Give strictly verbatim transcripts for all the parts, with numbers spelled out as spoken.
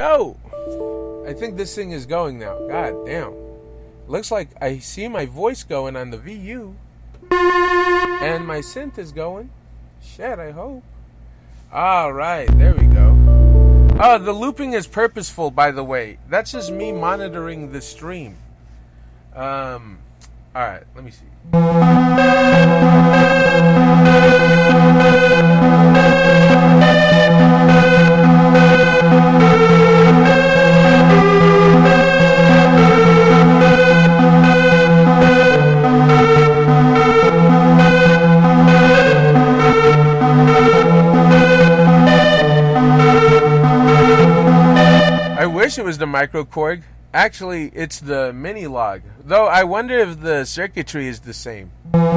Yo! I think this thing is going now. God damn. Looks like I see my voice going on the V U. And my synth is going. Shit, I hope. Alright, there we go. Oh, the looping is purposeful, by the way. That's just me monitoring the stream. Um, alright, let me see. I wish it was the micro Korg. Actually, it's the mini log. Though I wonder if the circuitry is the same.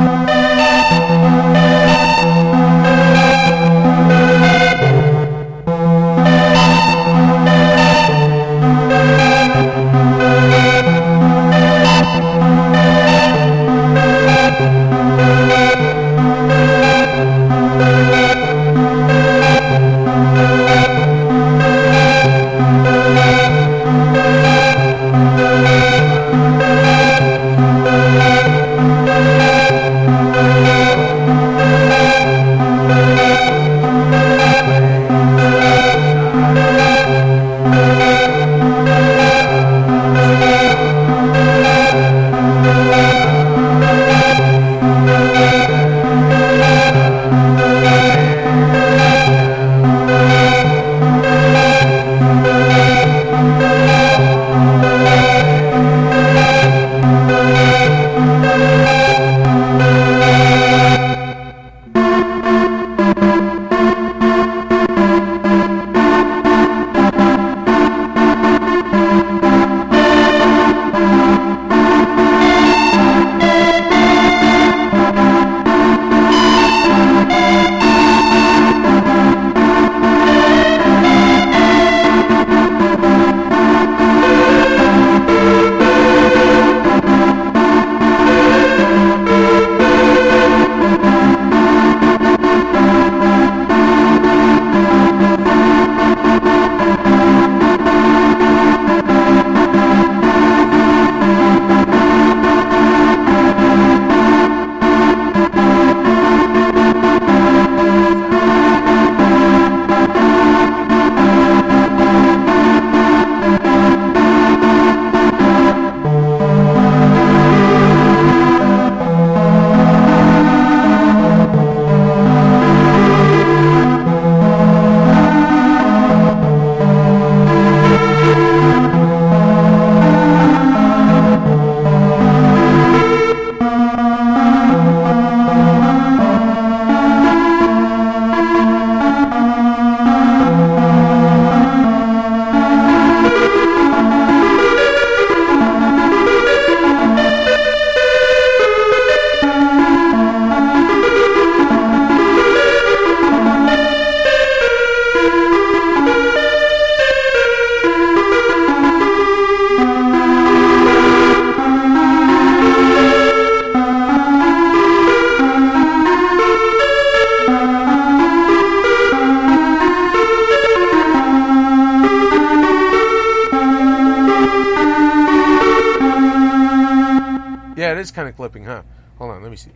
Yeah, it is kind of clipping, huh? Hold on, let me see.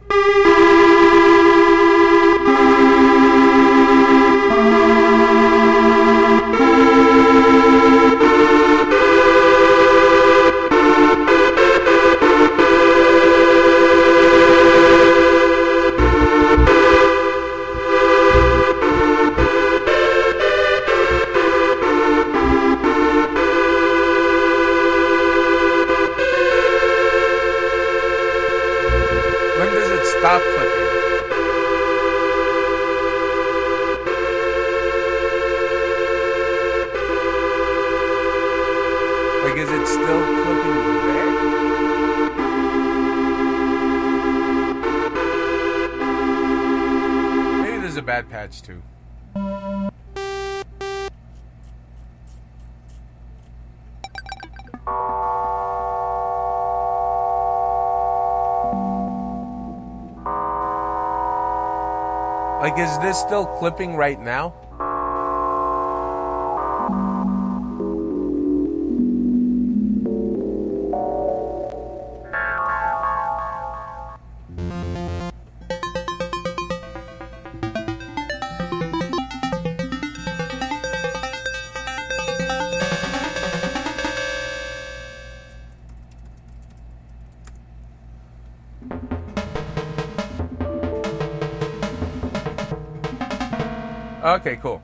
Stop clipping. Like, is it still clipping there? Maybe there's a bad patch too. Like, is this still clipping right now? Okay, cool.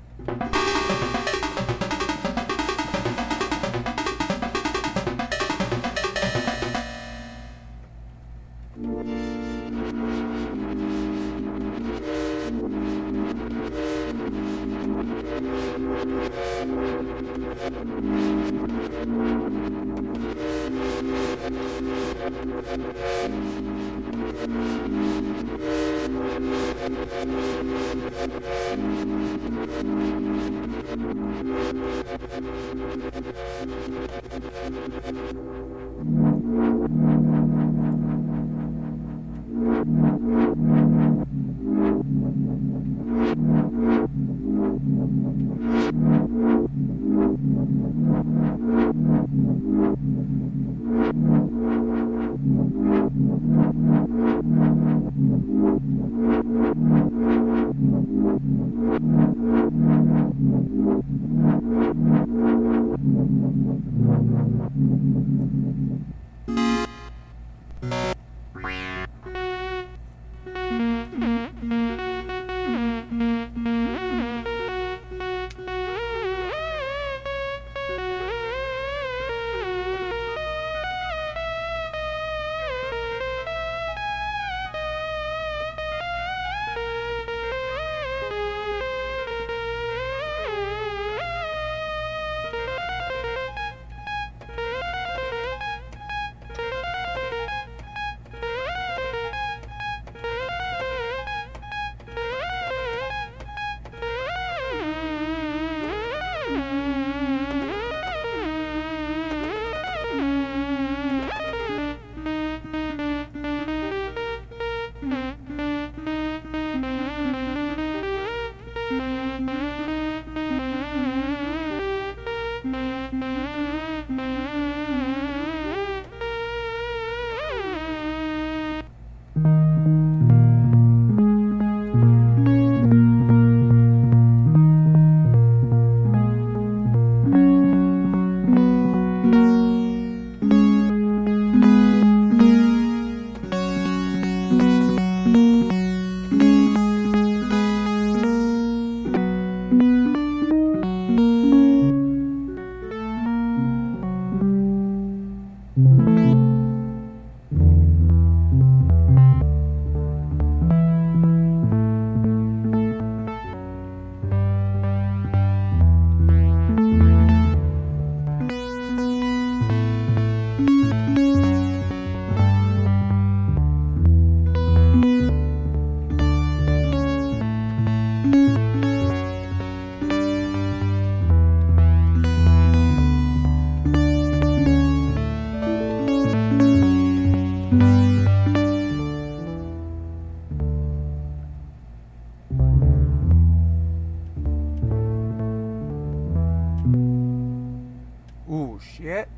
Ooh, shit.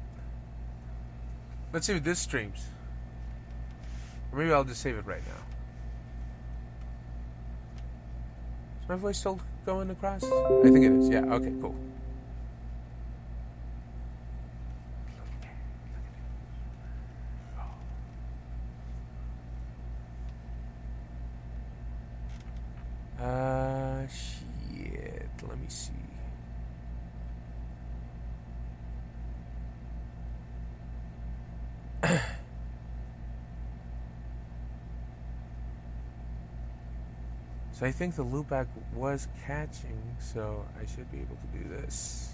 Let's see if this streams. Or maybe I'll just save it right now. Is my voice still going across? I think it is. Yeah, okay, cool. Uh, shit. Let me see. So I think the loopback was catching, so I should be able to do this.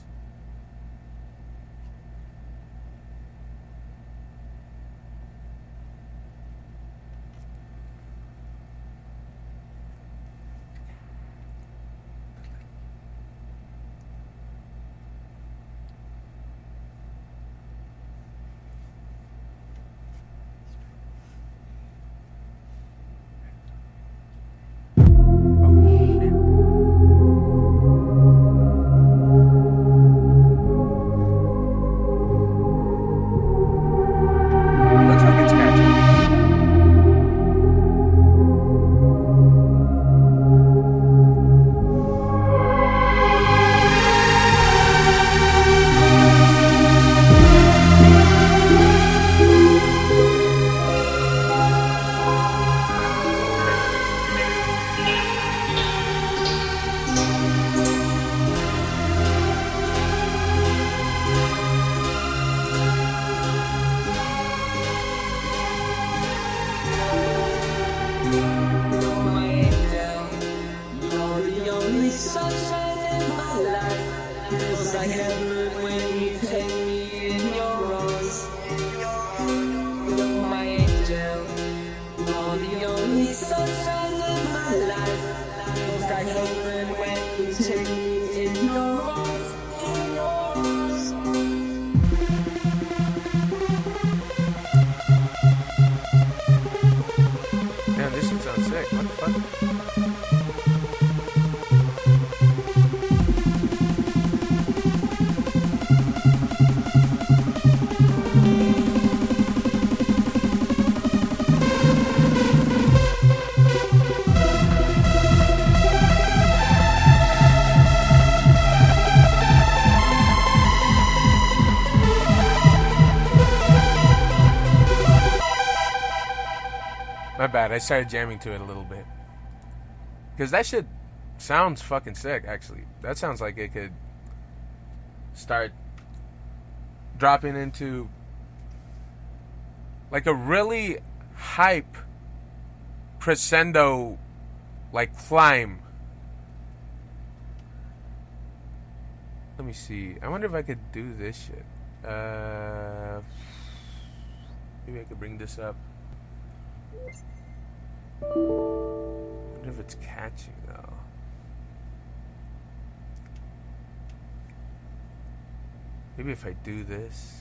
Damn, this shit sounds sick. What the fuck? My bad, I started jamming to it a little bit. Because that shit sounds fucking sick, actually. That sounds like it could start dropping into like a really hype crescendo, like climb. Let me see. I wonder if I could do this shit. Uh, maybe I could bring this up. I wonder if it's catchy though. Maybe if I do this.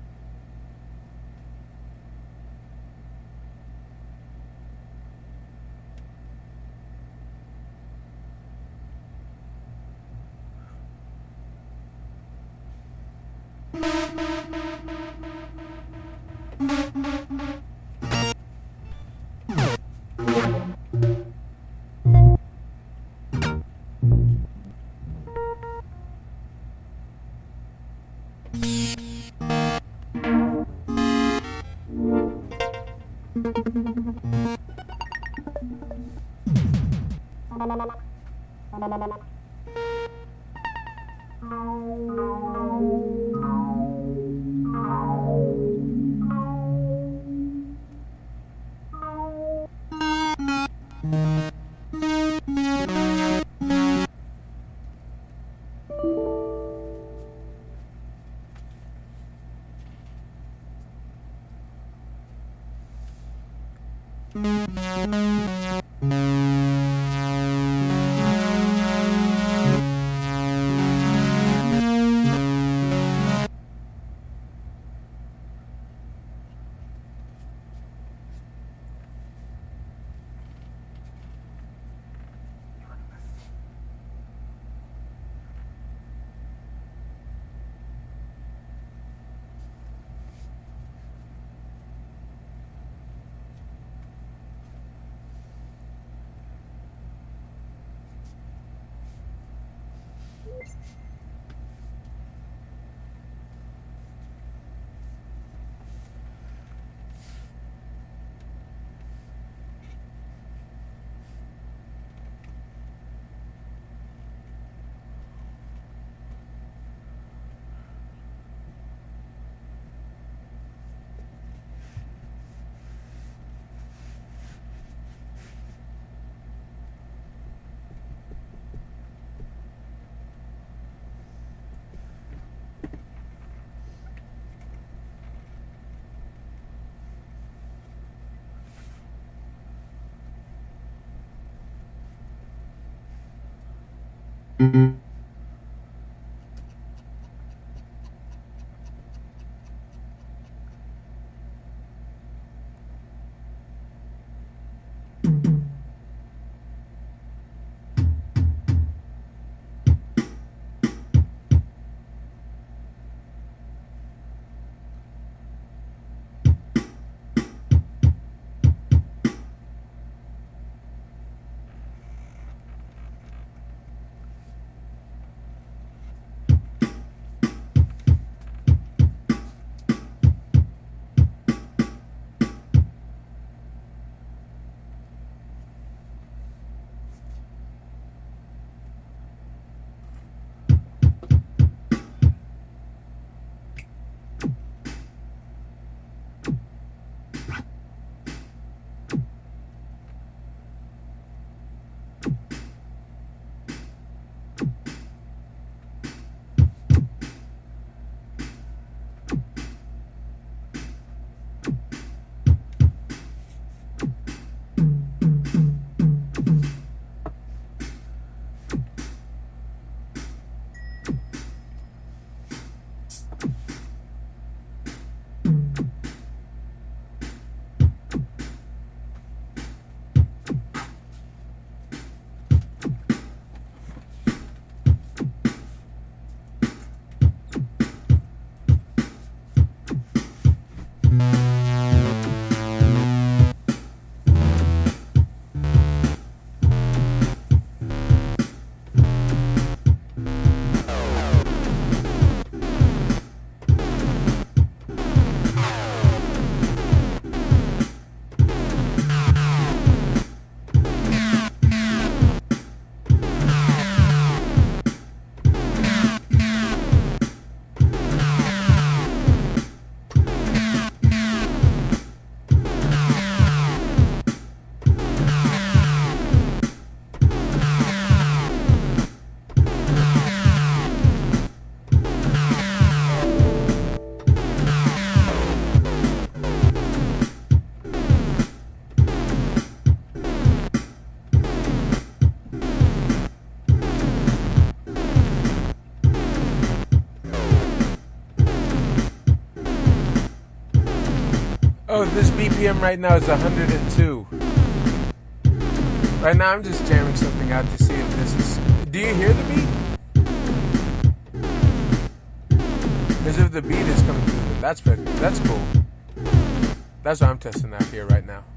Mm-hmm. Oh, this B P M right now is one hundred two. Right now I'm just jamming something out to see if this is... Do you hear the beat? As if the beat is coming through. That's that's cool. That's what I'm testing out here right now.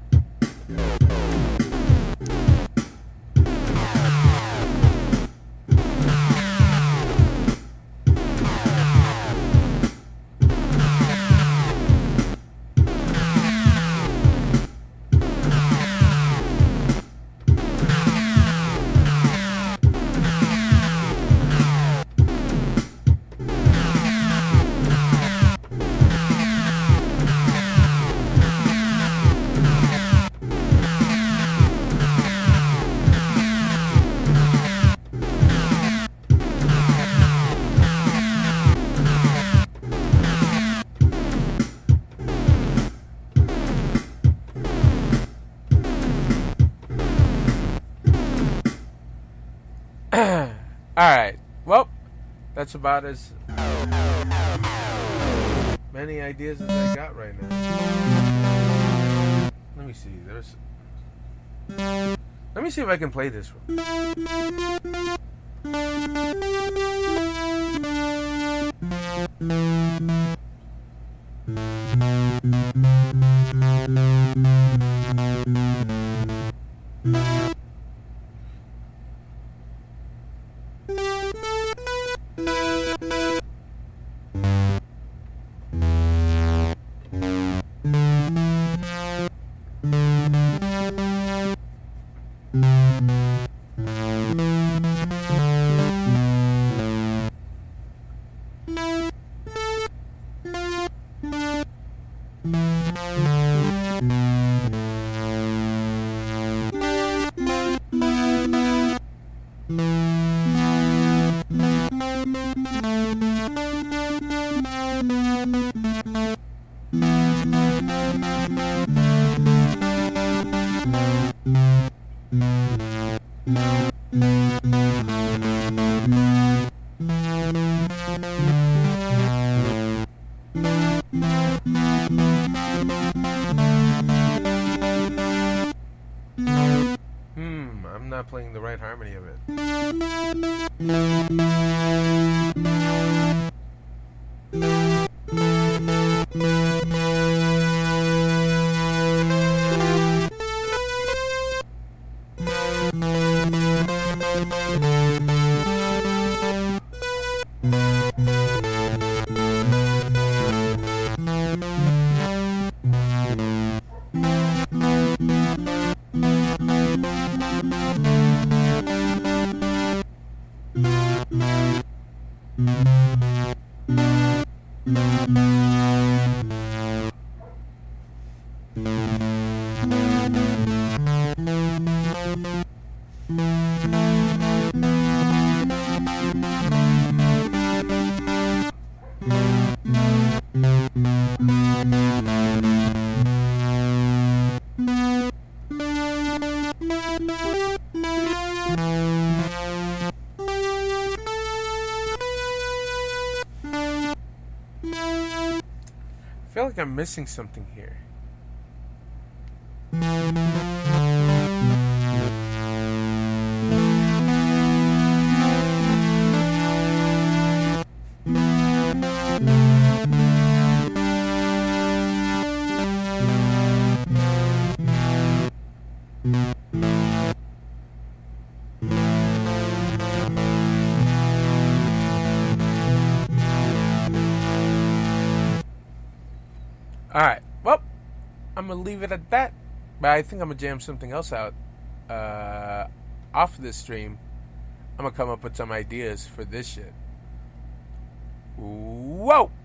Alright, well, that's about as many ideas as I got right now. Let me see, there's... Let me see if I can play this one. Hmm, I'm not playing the right harmony of it. I feel like I'm missing something here. Alright, well, I'm going to leave it at that. But I think I'm going to jam something else out uh, off of this stream. I'm going to come up with some ideas for this shit. Whoa!